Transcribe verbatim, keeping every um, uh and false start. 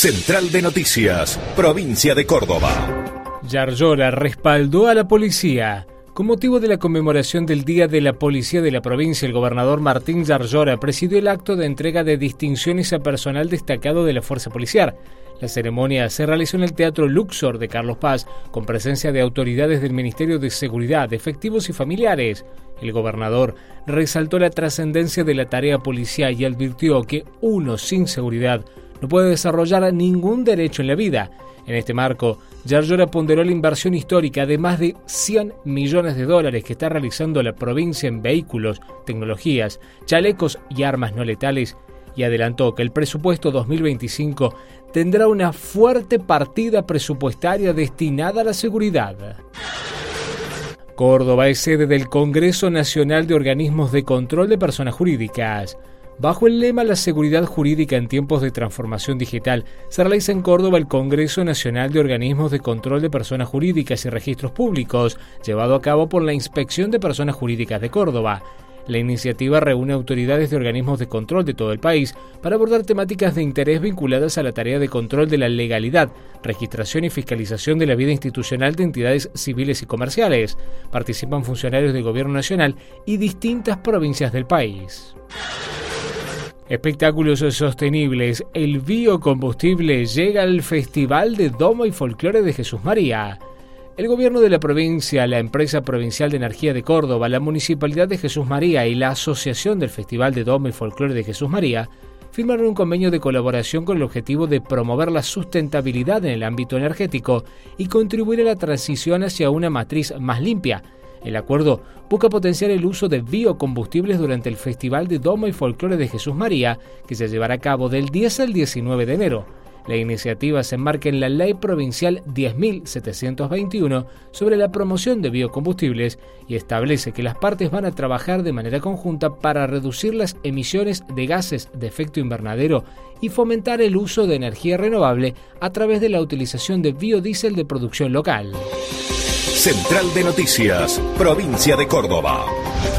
Central de Noticias, provincia de Córdoba. Yarlora respaldó a la policía. Con motivo de la conmemoración del Día de la Policía de la provincia, el gobernador Martín Yarlora presidió el acto de entrega de distinciones a personal destacado de la fuerza policial. La ceremonia se realizó en el Teatro Luxor de Carlos Paz, con presencia de autoridades del Ministerio de Seguridad, efectivos y familiares. El gobernador resaltó la trascendencia de la tarea policial y advirtió que uno sin seguridad no puede desarrollar ningún derecho en la vida. En este marco, Yarlora ponderó la inversión histórica de más de cien millones de dólares que está realizando la provincia en vehículos, tecnologías, chalecos y armas no letales, y adelantó que el presupuesto dos mil veinticinco tendrá una fuerte partida presupuestaria destinada a la seguridad. Córdoba es sede del Congreso Nacional de Organismos de Control de Personas Jurídicas. Bajo el lema La seguridad jurídica en tiempos de transformación digital, se realiza en Córdoba el Congreso Nacional de Organismos de Control de Personas Jurídicas y Registros Públicos, llevado a cabo por la Inspección de Personas Jurídicas de Córdoba. La iniciativa reúne autoridades de organismos de control de todo el país para abordar temáticas de interés vinculadas a la tarea de control de la legalidad, registración y fiscalización de la vida institucional de entidades civiles y comerciales. Participan funcionarios del Gobierno Nacional y distintas provincias del país. Espectáculos sostenibles. El biocombustible llega al Festival de Domo y Folclore de Jesús María. El gobierno de la provincia, la Empresa Provincial de Energía de Córdoba, la Municipalidad de Jesús María y la Asociación del Festival de Domo y Folclore de Jesús María firmaron un convenio de colaboración con el objetivo de promover la sustentabilidad en el ámbito energético y contribuir a la transición hacia una matriz más limpia. El acuerdo busca potenciar el uso de biocombustibles durante el Festival de Domo y Folclore de Jesús María, que se llevará a cabo del diez al diecinueve de enero. La iniciativa se enmarca en la Ley Provincial diez mil setecientos veintiuno sobre la promoción de biocombustibles y establece que las partes van a trabajar de manera conjunta para reducir las emisiones de gases de efecto invernadero y fomentar el uso de energía renovable a través de la utilización de biodiesel de producción local. Central de Noticias, provincia de Córdoba.